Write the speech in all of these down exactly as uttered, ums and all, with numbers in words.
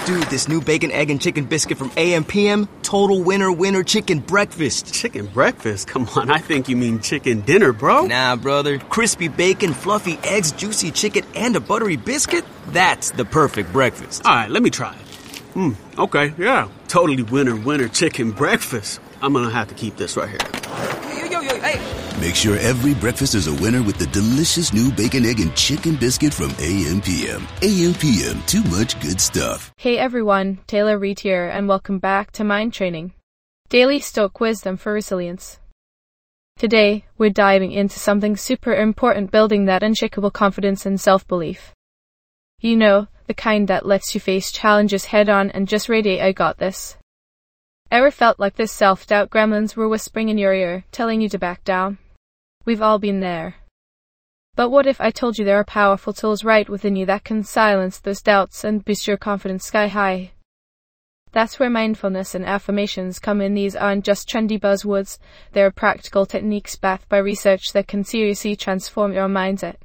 Dude, this new bacon, egg, and chicken biscuit from A M P M, total winner winner chicken breakfast. Chicken breakfast? Come on, I think you mean chicken dinner, bro. Nah, brother. Crispy bacon, fluffy eggs, juicy chicken, and a buttery biscuit? That's the perfect breakfast. All right, let me try it. Hmm, okay, yeah. Totally winner winner chicken breakfast. I'm gonna have to keep this right here. Yo, yo, yo, hey. Make sure every breakfast is a winner with the delicious new bacon, egg, and chicken biscuit from A M P M. A M P M, too much good stuff. Hey everyone, Taylor Reid here, and welcome back to Mind Training, Daily Stoic Wisdom for Resilience. Today, we're diving into something super important, building that unshakable confidence and self-belief. You know, the kind that lets you face challenges head-on and just radiate, "I got this." Ever felt like this self-doubt gremlins were whispering in your ear, telling you to back down? We've all been there. But what if I told you there are powerful tools right within you that can silence those doubts and boost your confidence sky high? That's where mindfulness and affirmations come in. These aren't just trendy buzzwords, they're practical techniques backed by research that can seriously transform your mindset.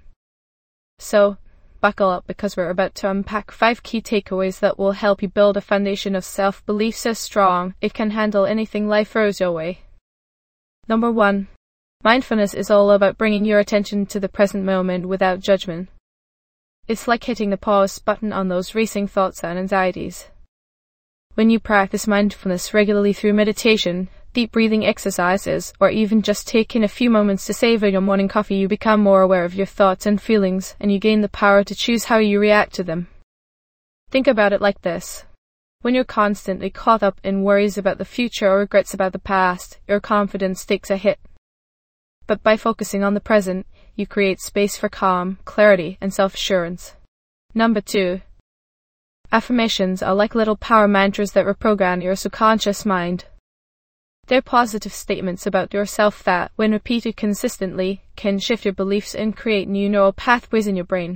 So, buckle up, because we're about to unpack five key takeaways that will help you build a foundation of self-belief so strong it can handle anything life throws your way. Number one. Mindfulness is all about bringing your attention to the present moment without judgment. It's like hitting the pause button on those racing thoughts and anxieties. When you practice mindfulness regularly through meditation, deep breathing exercises, or even just taking a few moments to savor your morning coffee, you become more aware of your thoughts and feelings, and you gain the power to choose how you react to them. Think about it like this. When you're constantly caught up in worries about the future or regrets about the past, your confidence takes a hit. But by focusing on the present, you create space for calm, clarity, and self-assurance. Number two. Affirmations are like little power mantras that reprogram your subconscious mind. They're positive statements about yourself that, when repeated consistently, can shift your beliefs and create new neural pathways in your brain.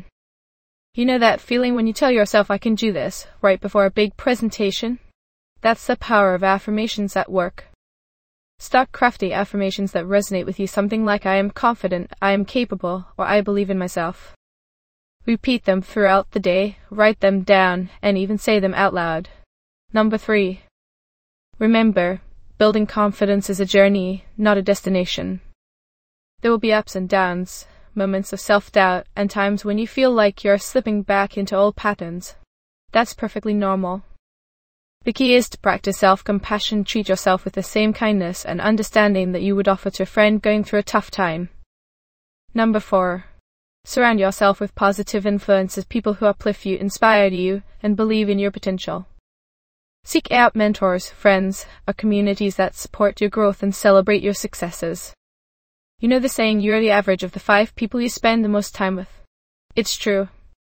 You know that feeling when you tell yourself, "I can do this," right before a big presentation? That's the power of affirmations at work. Start crafting affirmations that resonate with you, something like "I am confident," "I am capable," or "I believe in myself." Repeat them throughout the day, write them down, and even say them out loud. Number three. Remember, building confidence is a journey, not a destination. There will be ups and downs, moments of self-doubt, and times when you feel like you're slipping back into old patterns. That's perfectly normal. The key is to practice self-compassion. Treat yourself with the same kindness and understanding that you would offer to a friend going through a tough time. Number four. Surround yourself with positive influences, people who uplift you, inspire you, and believe in your potential. Seek out mentors, friends, or communities that support your growth and celebrate your successes. You know the saying, "You're the average of the five people you spend the most time with." It's true.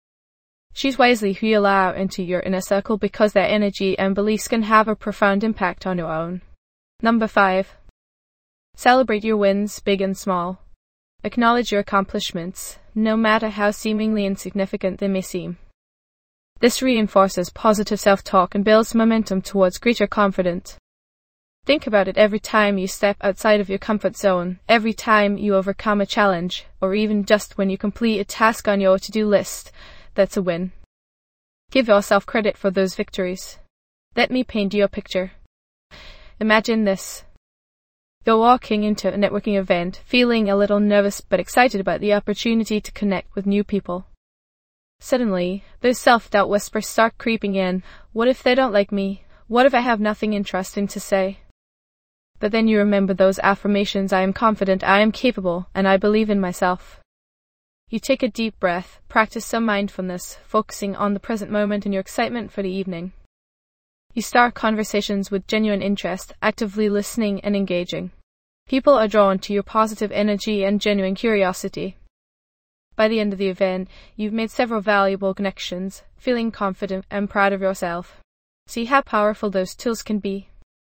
Choose wisely who you allow into your inner circle, because their energy and beliefs can have a profound impact on your own. Number five. Celebrate your wins, big and small. Acknowledge your accomplishments, no matter how seemingly insignificant they may seem. This reinforces positive self-talk and builds momentum towards greater confidence. Think about it every time you step outside of your comfort zone, every time you overcome a challenge, or even just when you complete a task on your to-do list. That's a win. Give yourself credit for those victories. Let me paint you a picture. Imagine this. You're walking into a networking event, feeling a little nervous but excited about the opportunity to connect with new people. Suddenly, those self-doubt whispers start creeping in. What if they don't like me? What if I have nothing interesting to say? But then you remember those affirmations, "I am confident, I am capable, and I believe in myself." You take a deep breath, practice some mindfulness, focusing on the present moment and your excitement for the evening. You start conversations with genuine interest, actively listening and engaging. People are drawn to your positive energy and genuine curiosity. By the end of the event, you've made several valuable connections, feeling confident and proud of yourself. See how powerful those tools can be.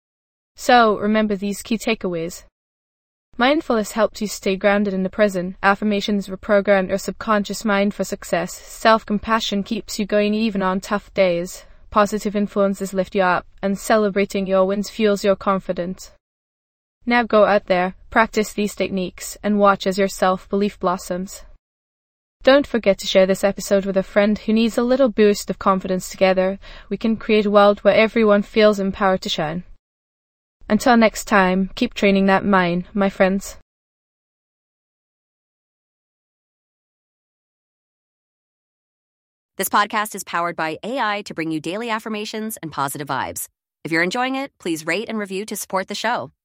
So, remember these key takeaways. Mindfulness helps you stay grounded in the present. Affirmations reprogram your subconscious mind for success. Self-compassion keeps you going even on tough days. Positive influences lift you up, and celebrating your wins fuels your confidence. Now go out there, practice these techniques, and watch as your self-belief blossoms. Don't forget to share this episode with a friend who needs a little boost of confidence. Together, we can create a world where everyone feels empowered to shine. Until next time, keep training that mind, my friends. This podcast is powered by A I to bring you daily affirmations and positive vibes. If you're enjoying it, please rate and review to support the show.